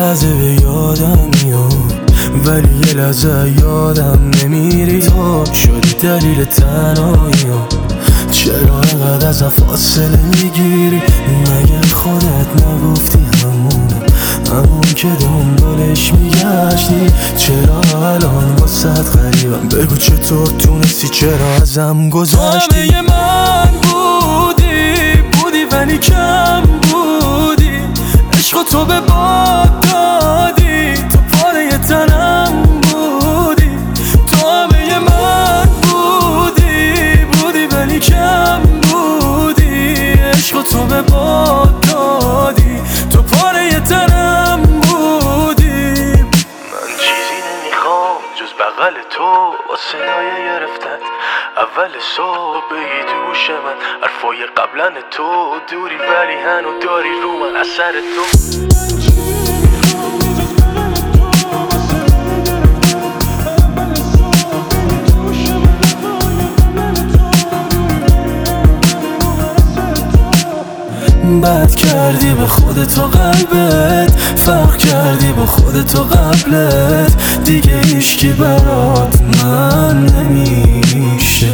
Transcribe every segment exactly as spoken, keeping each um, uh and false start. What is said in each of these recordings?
لحظه به یادم میاد، ولی یه لحظه یادم نمیری. تو شدی دلیل تنهاییام، چرا اینقدر ازم فاصله میگیری؟ مگه خودت نگفتی همونه، همون که دنبالش میگشتی؟ چرا الان واسد غریبم؟ بگو چطور تونستی، چرا ازم گذشتی؟ همه من بودی، بودی ولی کم بودی. عشق تو به باد دادی، تو پاره تنم بودی. تو همه من بودی، بودی ولی کم بودی. عشق تو به باد دادی، تو پاره تنم بودی. من چیزی نمیخوام جز بغل تو، با صدای گرفتت اول صبح بگی تو گوش من حرفای قبلن تو. دوری ولی هنو داری رو من اثر تو. بد کردی به خودت و قلبت، فرق کردی با خودت و قبلت. دیگه هیچکی برات من نمیشه.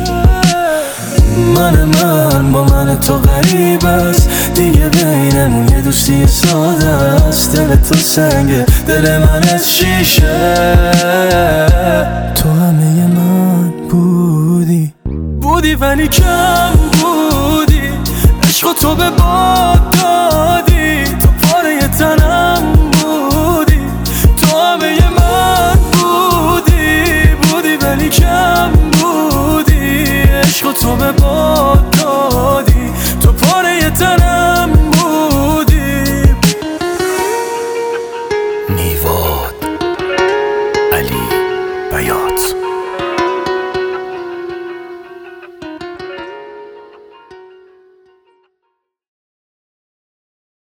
من من با من تو غریب است، دیگه بینمون یه دوستی ساده است. دل تو سنگه، دل من از شیشه. تو همه من بودی، بودی ولی کم بودی. عشق تو به باد دادی، تو پاره تنم